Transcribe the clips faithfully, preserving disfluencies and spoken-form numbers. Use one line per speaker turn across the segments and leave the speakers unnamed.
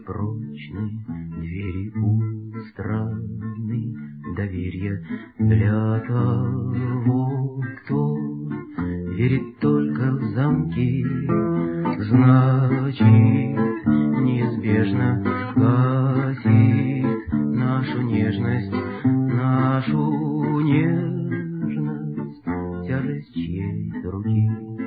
прочны двери устраны, доверие для того, кто верит только в замки, значит, неизбежно гасит нашу нежность, нашу нежность, тяжесть чьей-то руки.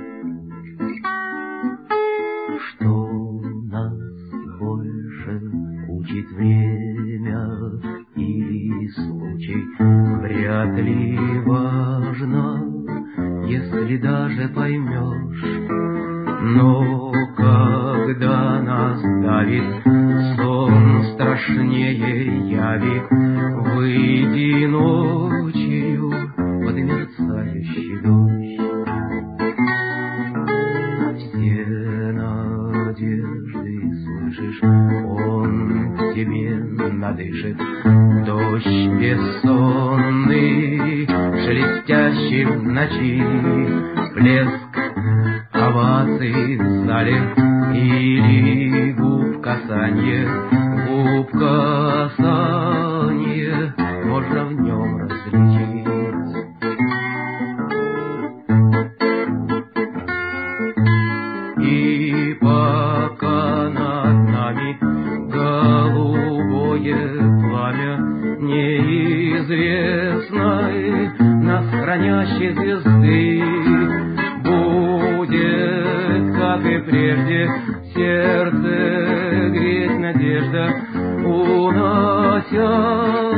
Что нас больше учит время и случай, вряд ли важно, если даже поймешь. Но когда нас давит сон страшнее яви, выйди ночью под мерцающий дождь. Все надежды, слышишь, он к тебе надышит. Дождь бессонный, шелестящий в ночи, плеск оваций в зале или губ касанье, губ касанье можно в нем различить. И пока над нами голубое пламя неизвестной нас хранящей звезды, будет, как и прежде, сердце греть надежда, унося